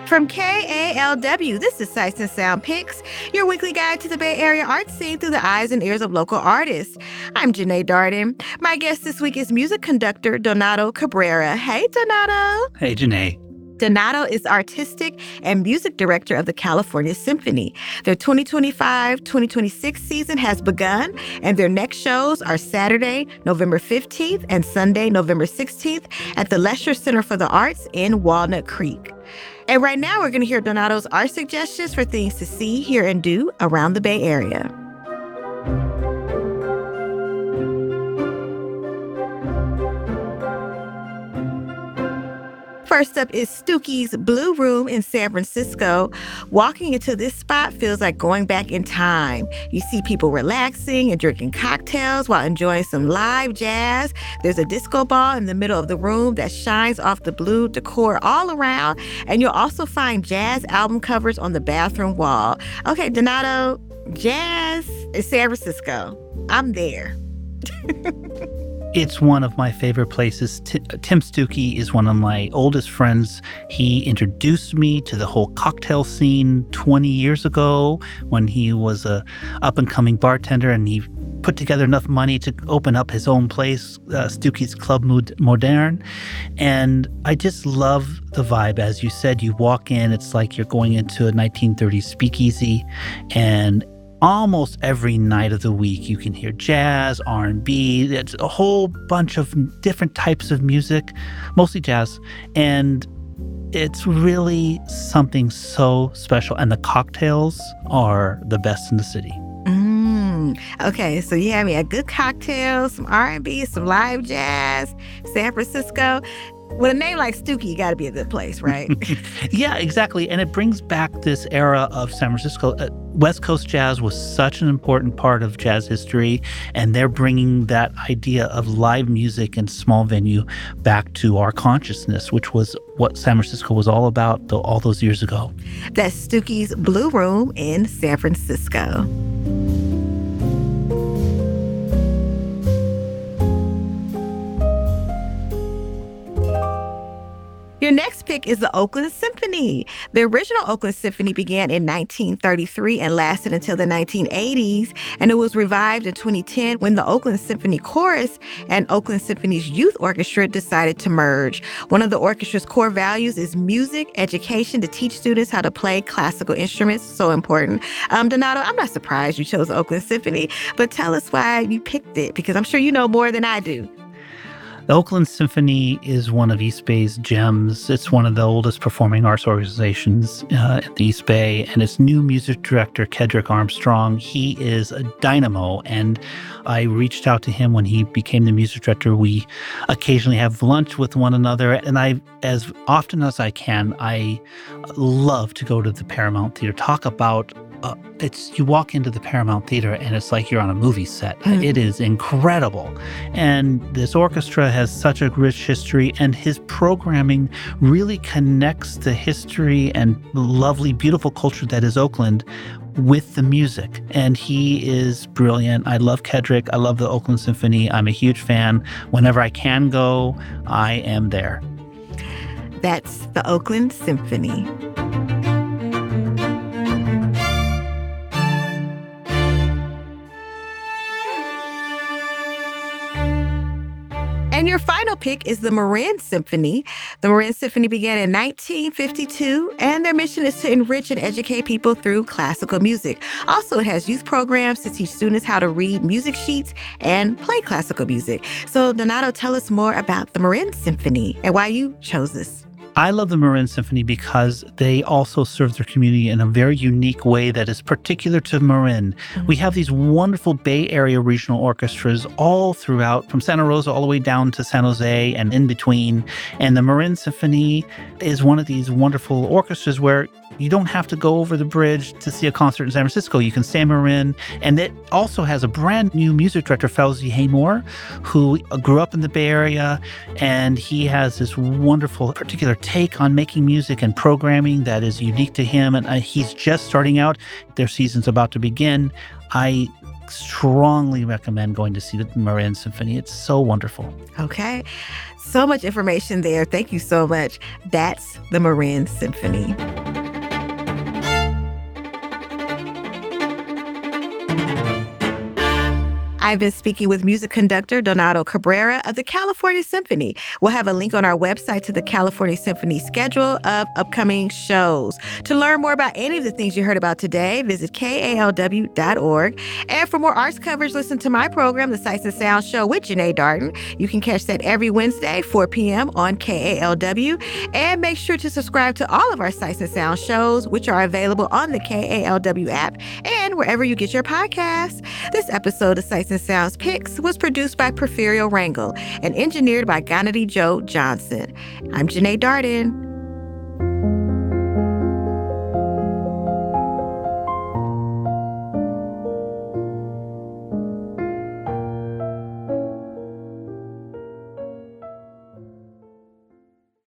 From KALW, this is Sights and Sound Picks, your weekly guide to the Bay Area art scene through the eyes and ears of local artists. I'm Janae Darden. My guest this week is music conductor Donato Cabrera. Hey, Donato. Hey, Janae. Donato is artistic and music director of the California Symphony. Their 2025-2026 season has begun, and their next shows are Saturday, November 15th and Sunday, November 16th at the Lesher Center for the Arts in Walnut Creek. And right now, we're going to hear Donato's art suggestions for things to see, hear, and do around the Bay Area. First up is Stooky's Blue Room in San Francisco. Walking into this spot feels like going back in time. You see people relaxing and drinking cocktails while enjoying some live jazz. There's a disco ball in the middle of the room that shines off the blue decor all around. And you'll also find jazz album covers on the bathroom wall. Okay, Donato, jazz in San Francisco. I'm there. It's one of my favorite places. Tim Stooky is one of my oldest friends. He introduced me to the whole cocktail scene 20 years ago when he was a up-and-coming bartender, and he put together enough money to open up his own place, Stooky's Club Moderne. And I just love the vibe. As you said, you walk in, it's like you're going into a 1930s speakeasy, and almost every night of the week, you can hear jazz, R&B. It's a whole bunch of different types of music, mostly jazz. And it's really something so special. And the cocktails are the best in the city. Okay, so you have me a good cocktail, some R&B, some live jazz, San Francisco. With a name like Stooky, you got to be a good place, right? Yeah, exactly. And it brings back this era of San Francisco. West Coast jazz was such an important part of jazz history, and they're bringing that idea of live music and small venue back to our consciousness, which was what San Francisco was all about all those years ago. That's Stooky's Blue Room in San Francisco. Your next pick is the Oakland Symphony. The original Oakland Symphony began in 1933 and lasted until the 1980s, and it was revived in 2010 when the Oakland Symphony Chorus and Oakland Symphony's Youth Orchestra decided to merge. One of the orchestra's core values is music education to teach students how to play classical instruments. So important. Donato, I'm not surprised you chose the Oakland Symphony, but tell us why you picked it, because I'm sure you know more than I do. The Oakland Symphony is one of East Bay's gems. It's one of the oldest performing arts organizations in the East Bay, and its new music director, Kedrick Armstrong, he is a dynamo, and I reached out to him when he became the music director. We occasionally have lunch with one another, and as often as I can, I love to go to the Paramount Theater. Talk about you walk into the Paramount Theater and it's like you're on a movie set. It is incredible. And this orchestra has such a rich history, and his programming really connects the history and lovely, beautiful culture that is Oakland with the music. And he is brilliant. I love Kedrick. I love the Oakland Symphony. I'm a huge fan. Whenever I can go, I am there. That's the Oakland Symphony. And your final pick is the Marin Symphony. The Marin Symphony began in 1952, and their mission is to enrich and educate people through classical music. Also, it has youth programs to teach students how to read music sheets and play classical music. So, Donato, tell us more about the Marin Symphony and why you chose this. I love the Marin Symphony because they also serve their community in a very unique way that is particular to Marin. Mm-hmm. We have these wonderful Bay Area regional orchestras all throughout, from Santa Rosa all the way down to San Jose and in between. And the Marin Symphony is one of these wonderful orchestras where you don't have to go over the bridge to see a concert in San Francisco. You can stay in Marin. And it also has a brand new music director, Fauzi Haymor, who grew up in the Bay Area. And he has this wonderful particular take on making music and programming that is unique to him. And he's just starting out. Their season's about to begin. I strongly recommend going to see the Marin Symphony. It's so wonderful. Okay. So much information there. Thank you so much. That's the Marin Symphony. I've been speaking with music conductor Donato Cabrera of the California Symphony. We'll have a link on our website to the California Symphony schedule of upcoming shows. To learn more about any of the things you heard about today, visit KALW.org. And for more arts coverage, listen to my program, The Sights and Sounds Show with Janae Darden. You can catch that every Wednesday, 4 p.m. on KALW. And make sure to subscribe to all of our Sights and Sounds shows, which are available on the KALW app and wherever you get your podcasts. This episode of Sights and Sounds Picks was produced by Porfirio Rangel and engineered by Ganadi Joe Johnson. I'm Janae Darden.